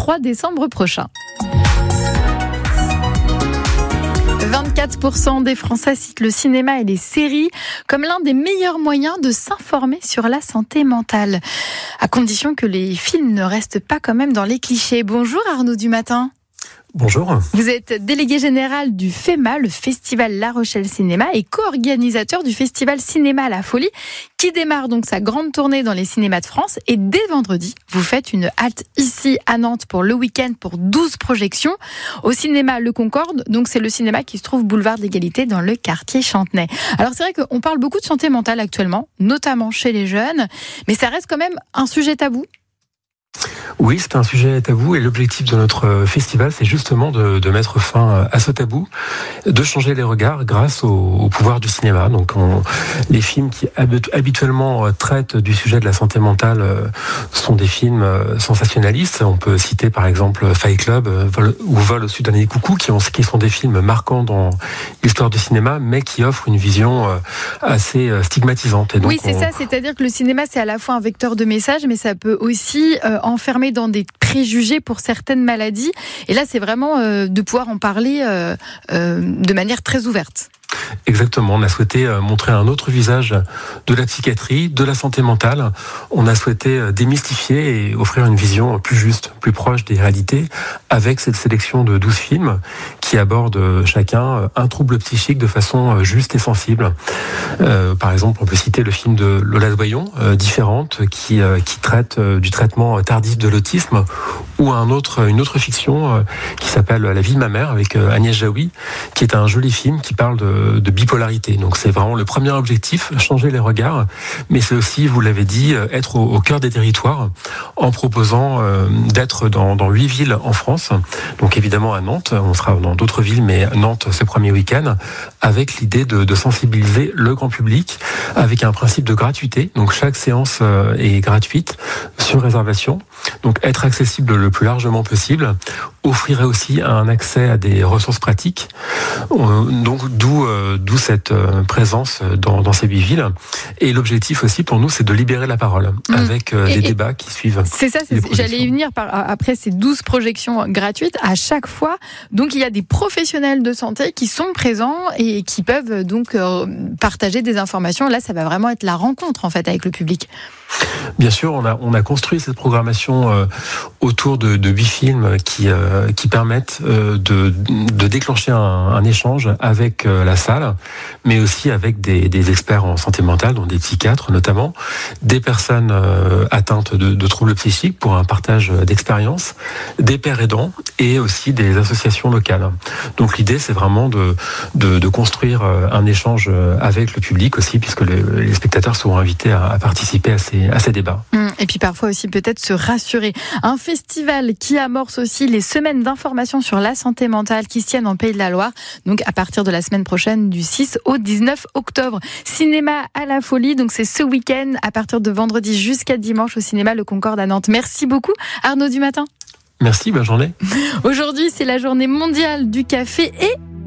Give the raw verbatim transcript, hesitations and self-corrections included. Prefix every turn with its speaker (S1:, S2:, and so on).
S1: trois décembre prochain. vingt-quatre pour cent des Français citent le cinéma et les séries comme l'un des meilleurs moyens de s'informer sur la santé mentale, à condition que les films ne restent pas quand même dans les clichés. Bonjour Arnaud Dumatin.
S2: Bonjour.
S1: Vous êtes délégué général du FEMA, le Festival La Rochelle Cinéma, et co-organisateur du Festival Cinéma à la Folie, qui démarre donc sa grande tournée dans les cinémas de France. Et dès vendredi, vous faites une halte ici à Nantes pour le week-end pour douze projections au cinéma Le Concorde. Donc c'est le cinéma qui se trouve boulevard de l'Égalité dans le quartier Chantenay. Alors c'est vrai qu'on parle beaucoup de santé mentale actuellement, notamment chez les jeunes, mais ça reste quand même un sujet tabou.
S2: Oui, c'est un sujet tabou et l'objectif de notre festival, c'est justement de, de mettre fin à ce tabou, de changer les regards grâce au, au pouvoir du cinéma. Donc, on, les films qui habituellement traitent du sujet de la santé mentale sont des films sensationnalistes. On peut citer par exemple Fight Club Vol, ou Vol au-dessus d'un nid de coucou, qui, ont, qui sont des films marquants dans l'histoire du cinéma, mais qui offrent une vision assez stigmatisante. Et donc,
S1: oui, c'est
S2: on...
S1: ça, c'est-à-dire que le cinéma, c'est à la fois un vecteur de message, mais ça peut aussi euh, enfermer dans des préjugés pour certaines maladies. Et là, c'est vraiment euh, de pouvoir en parler euh, euh, de manière très ouverte.
S2: Exactement, on a souhaité montrer un autre visage de la psychiatrie, de la santé mentale. On a souhaité démystifier et offrir une vision plus juste, plus proche des réalités, avec cette sélection de douze films qui abordent chacun un trouble psychique de façon juste et sensible. Euh, par exemple, on peut citer le film de Lola Doyon, euh, Différente, qui, euh, qui traite euh, du traitement tardif de l'autisme, ou un autre, une autre fiction euh, qui s'appelle La vie de ma mère, avec euh, Agnès Jaoui, qui est un joli film qui parle de, de bipolarité. Donc c'est vraiment le premier objectif, changer les regards, mais c'est aussi, vous l'avez dit, être au, au cœur des territoires en proposant euh, d'être dans, dans huit villes en France. Donc évidemment à Nantes, on sera dans d'autres villes, mais Nantes ce premier week-end, avec l'idée de, de sensibiliser le grand public avec un principe de gratuité. Donc chaque séance euh, est gratuite sur réservation. Donc être accessible le plus largement possible offrirait aussi un accès à des ressources pratiques. Donc d'où euh, d'où cette euh, présence dans, dans ces huit villes. Et l'objectif aussi pour nous, c'est de libérer la parole mmh. avec euh, des débats qui suivent.
S1: C'est ça, c'est, j'allais y venir par, après ces douze projections gratuites. À chaque fois, donc il y a des professionnels de santé qui sont présents et qui peuvent donc euh, partager des informations. Là, ça va vraiment être la rencontre en fait avec le public.
S2: Bien sûr, on a on a construit cette programmation euh, autour de, de huit films qui euh, qui permettent euh, de de déclencher un, un échange avec euh, la salle, mais aussi avec des, des experts en santé mentale, dont des psychiatres notamment, des personnes euh, atteintes de, de troubles psychiques pour un partage d'expériences, des pairs aidants et aussi des associations locales. Donc l'idée, c'est vraiment de de, de construire un échange avec le public aussi, puisque le, les spectateurs seront invités à, à participer à ces à ces débats.
S1: Et puis parfois aussi peut-être se rassurer. Un festival qui amorce aussi les semaines d'information sur la santé mentale qui se tiennent en Pays de la Loire, donc à partir de la semaine prochaine du six au dix-neuf octobre. Cinéma à la Folie, donc c'est ce week-end à partir de vendredi jusqu'à dimanche au cinéma Le Concorde à Nantes. Merci beaucoup Arnaud Dumatin.
S2: Merci, bonne journée.
S1: Aujourd'hui, c'est la journée mondiale du café et